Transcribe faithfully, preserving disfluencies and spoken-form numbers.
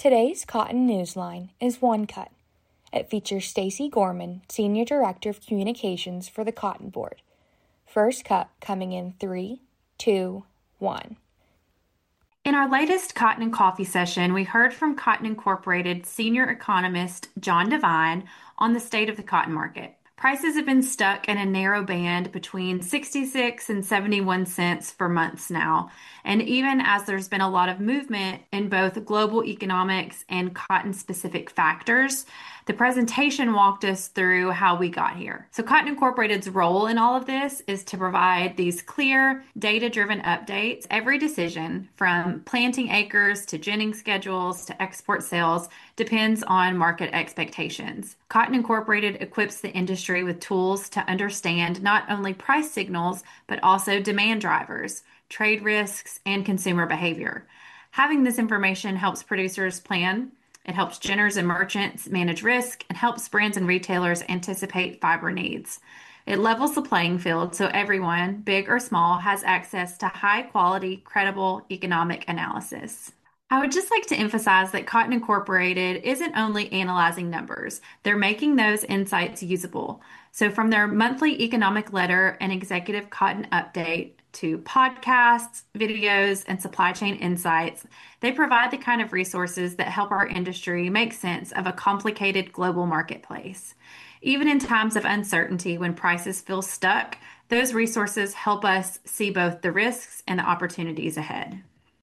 Today's Cotton Newsline is One Cut. It features Stacy Gorman, Senior Director of Communications for the Cotton Board. First cut coming in three, two, one. In our latest Cotton and Coffee session, we heard from Cotton Incorporated senior economist John Devine on the state of the cotton market. Prices have been stuck in a narrow band between sixty-six and seventy-one cents for months now. And even as there's been a lot of movement in both global economics and cotton-specific factors, the presentation walked us through how we got here. So Cotton Incorporated's role in all of this is to provide these clear, data-driven updates. Every decision, from planting acres to ginning schedules to export sales, depends on market expectations. Cotton Incorporated equips the industry with tools to understand not only price signals, but also demand drivers, trade risks, and consumer behavior. Having this information helps producers plan. It helps ginners and merchants manage risk and helps brands and retailers anticipate fiber needs. It levels the playing field so everyone, big or small, has access to high-quality, credible economic analysis. I would just like to emphasize that Cotton Incorporated isn't only analyzing numbers, they're making those insights usable. So from their monthly economic letter and executive cotton update to podcasts, videos, and supply chain insights, they provide the kind of resources that help our industry make sense of a complicated global marketplace. Even in times of uncertainty, when prices feel stuck, those resources help us see both the risks and the opportunities ahead.